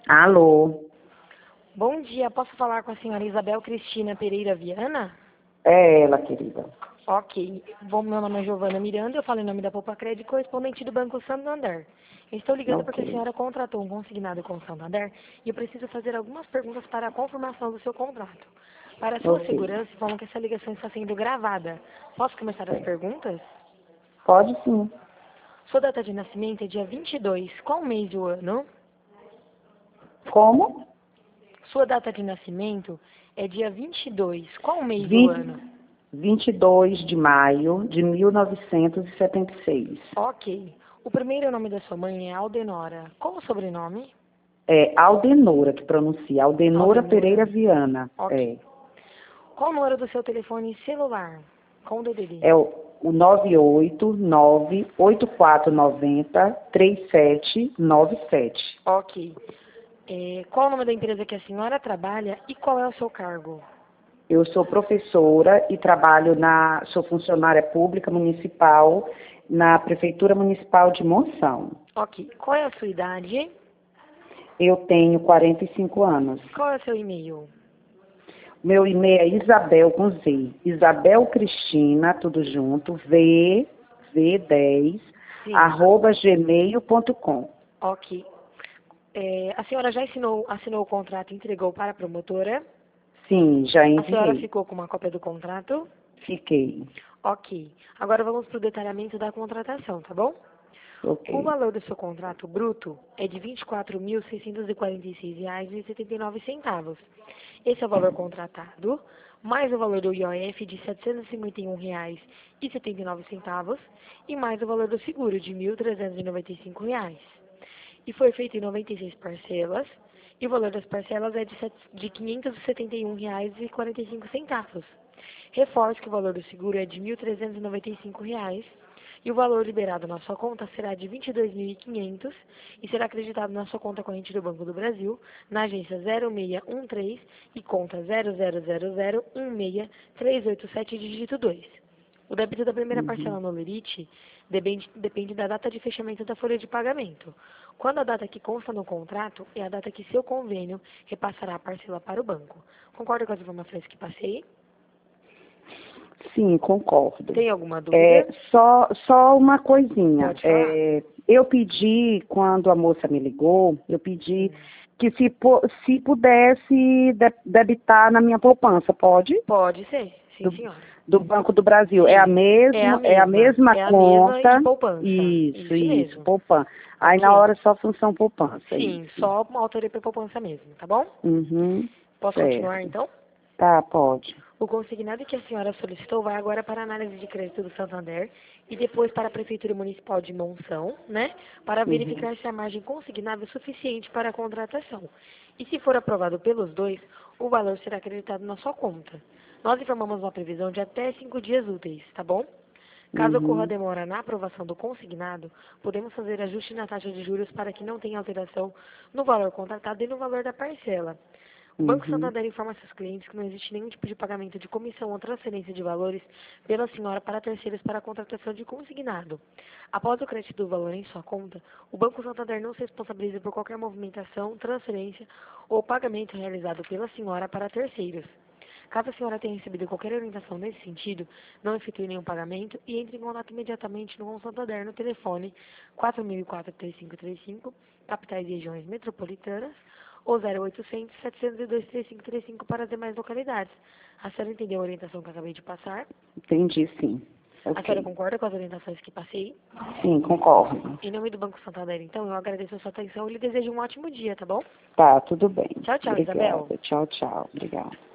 Alô? Bom dia, posso falar com a senhora Isabel Cristina Pereira Viana? É ela, querida. Ok. Bom, meu nome é Giovana Miranda, eu falo em nome da Poupa Crédito, correspondente do Banco Santander. Eu estou ligando porque a Ok. senhora contratou um consignado com o Santander e eu preciso fazer algumas perguntas para a confirmação do seu contrato. Para a sua Ok. segurança, informo que essa ligação está sendo gravada. Posso começar as É. perguntas? Pode sim. Sua data de nascimento é dia 22. Qual mês do ano? Como? Sua data de nascimento é dia 22. Qual mês do 20, ano? 22 de maio de 1976. Ok. O primeiro nome da sua mãe é Aldenora. Qual o sobrenome? É Aldenora que pronuncia. Aldenora Aldenora. Pereira Viana. Ok. É. Qual o número do seu telefone celular? Com o DDD. É o 989-8490-3797. Ok. Qual o nome da empresa que a senhora trabalha e qual é o seu cargo? Eu sou professora e sou funcionária pública municipal na Prefeitura Municipal de Monção. Ok. Qual é a sua idade? Eu tenho 45 anos. Qual é o seu e-mail? Meu e-mail é Isabel com Z. Isabel Cristina, tudo junto, V10, Sim. @gmail.com. Ok. A senhora já assinou o contrato e entregou para a promotora? Sim, já A senhora enviei. ficou com uma cópia do contrato? Fiquei. Ok. Agora vamos para o detalhamento da contratação, tá bom? Ok. O valor do seu contrato bruto é de R$ 24.646,79. Esse é o valor contratado, mais o valor do IOF de R$ 751,79 e mais o valor do seguro de R$ 1.395. E foi feito em 96 parcelas, e o valor das parcelas é de R$ 571,45. Reforço que o valor do seguro é de R$ 1.395 e o valor liberado na sua conta será de R$ 22.500 e será acreditado na sua conta corrente do Banco do Brasil, na agência 0613 e conta 0000163887, dígito 2. O débito da primeira Uhum. parcela no Lerite depende da data de fechamento da folha de pagamento. Quando a data que consta no contrato é a data que seu convênio repassará a parcela para o banco. Concorda com as informações que passei? Sim, concordo. Tem alguma dúvida? Só uma coisinha. Pode falar. Eu pedi, quando a moça me ligou, eu pedi Hum. que se pudesse debitar na minha poupança, pode? Pode ser, sim, Do, senhora. do Banco do Brasil. É a Sim, mesma, é a mesma é a mesma e conta. poupança. Isso, Isso mesmo. poupança. Aí na Ok. hora só função poupança, Sim, isso. só uma autoria para poupança mesmo, tá bom? Uhum, Posso continuar certo. então? Tá, pode. O consignado que a senhora solicitou vai agora para a análise de crédito do Santander e depois para a Prefeitura Municipal de Monção, né? Para Uhum. verificar se a margem consignada é suficiente para a contratação. E se for aprovado pelos dois, o valor será acreditado na sua conta. Nós informamos uma previsão de até 5 dias úteis, tá bom? Caso ocorra Uhum. demora na aprovação do consignado, podemos fazer ajuste na taxa de juros para que não tenha alteração no valor contratado e no valor da parcela. O Banco Uhum. Santander informa seus clientes que não existe nenhum tipo de pagamento de comissão ou transferência de valores pela senhora para terceiros para a contratação de consignado. Após o crédito do valor em sua conta, o Banco Santander não se responsabiliza por qualquer movimentação, transferência ou pagamento realizado pela senhora para terceiros. Caso a senhora tenha recebido qualquer orientação nesse sentido, não efetue nenhum pagamento e entre em contato imediatamente no Banco Santander no telefone 4004-3535, capitais e regiões metropolitanas, ou 0800 702 3535 para as demais localidades. A senhora entendeu a orientação que eu acabei de passar? Entendi, sim. A senhora Ok. concorda com as orientações que passei? Sim, concordo. Em nome do Banco Santander, então, eu agradeço a sua atenção e lhe desejo um ótimo dia, tá bom? Tá, tudo bem. Tchau, tchau, Isabel. Obrigada. Tchau, tchau. Obrigada.